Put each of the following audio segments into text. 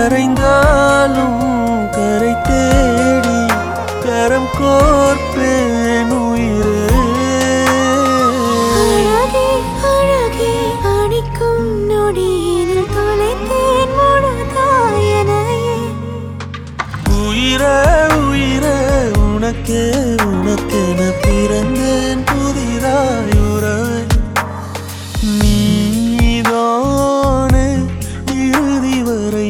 கரைந்தாலும் கரை தேடி கரம் கோர்ப்பேன் உயிரே. அழகே அழகே அணிக்கும் நொடியில் தொலைத்தேன் முழுதாயனையே. உயிரே உயிரே உனக்கே உனக்கென பிறந்தேன் புதிதாய் உறவே. நீதானே இறுதி வரை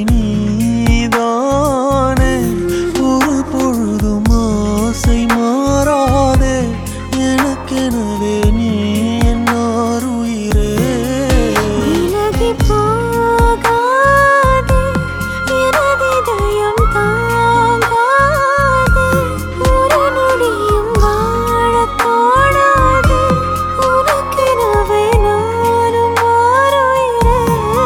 நீதானே ஒரு பொழுதும் ஆசை மாறாதே எனக்கெனவே நீ என்னார் உயிரே. விலகி போகாதே எனதிதயம் தாங்காதே. ஒரு நொடியும் வாழத் தோணாதே உனக்கெனவே நானும் ஓர் உயிரே.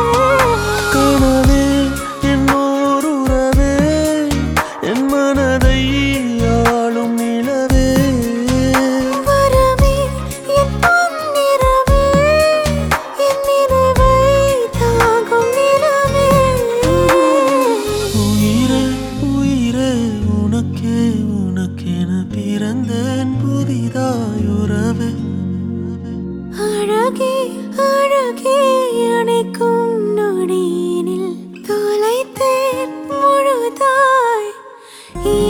கனவே என்னோர் உறவே என் மனதை ஆளும் நிலவே. வரமே என் பொன்னிறவே என் நினைவை தாங்கும் நிலவே. உயிரே உயிரே உனக்கே உனக்கென பிறந்தேன் புதிதாய் உறவே. அழகே அழகே அணைக்கும் நொடியினில் தொலைத்தேன் முழுதாய்